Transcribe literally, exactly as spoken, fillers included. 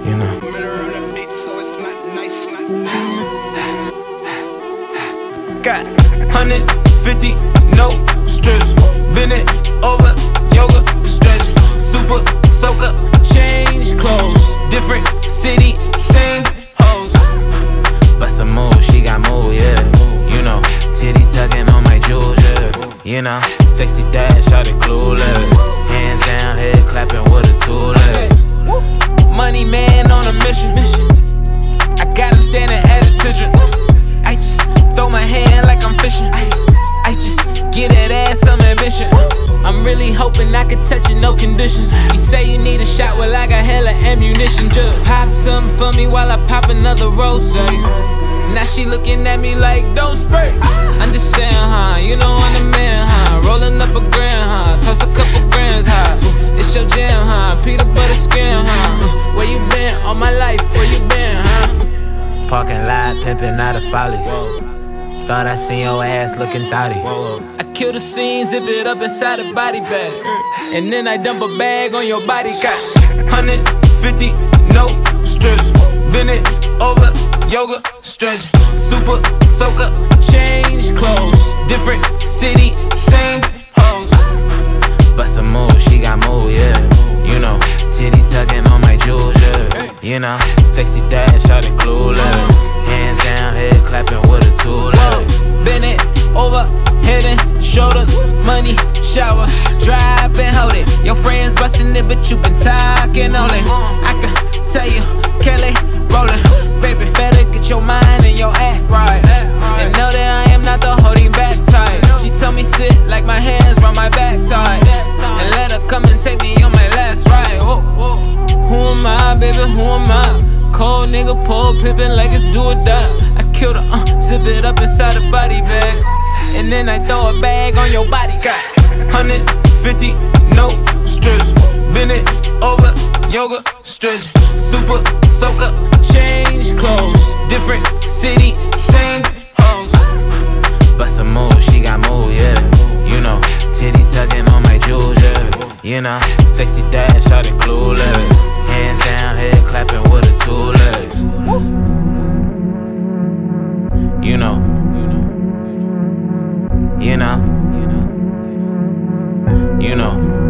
You know. Got one hundred fifty, no stress. Bend it over, yoga, stretch. Super soaker, change clothes. Different city, same hoes. Bust a move, she got move, yeah. You know, titties tugging on my jewels, yeah. You know, Stacy Dash, shot it clueless. Hands down, head clapping with a tool. Money man on a mission. I got him standing at attention. I just throw my hand like I'm fishing. I just get that ass some ambition. I'm really hoping I can touch it, no conditions. You say you need a shot, well I got hella ammunition. Just pop something for me while I pop another rose. Now she looking at me like don't spray. I'm just saying, huh? You know I'm the man, huh? Rolling up a grand, huh? Toss a couple grands, huh? It's your jam, huh? Peanut butter skin, huh? Where you been all my life? Where you been, huh? Parking lot, pimping out of follies. Thought I seen your ass looking thotty. I kill the scene, zip it up inside a body bag, and then I dump a bag on your body. Got one hundred fifty, no stress. Bend it over, yoga, stretch. Super soaker, change clothes. Different city, same hoes. Bust a move, she got move, yeah. You know, titties tugging on my jewels, yeah. You know, Stacy Dash, shot it clueless. Hands down, head clapping with a tool. Bend it over, head and shoulders. Money, shower, drop and hold it. Your friends bustin' it, but you been talking on it. I can tell you, Kelly rollin'. Baby, better get your mind and your act right. And know that I am not the holding back type. She told me sit like my hands round my back tight. And let her come and take me on my last ride. Whoa, whoa. Who am I, baby, who am I? Cold nigga, pole pimpin' like it's do or die. I kill her, uh, zip it up inside a body bag, and then I throw a bag on your body. Got one hundred fifty, no stress. Bend it over, yoga, stretch. Super soaker, change clothes. Different city, same hoes. Bust a move, she got move, yeah. You know, titties tugging on my jewels, yeah. You know, Stacy Dash, shot it clueless. Hands down, head clapping with a tool legs. You know, you know, you know.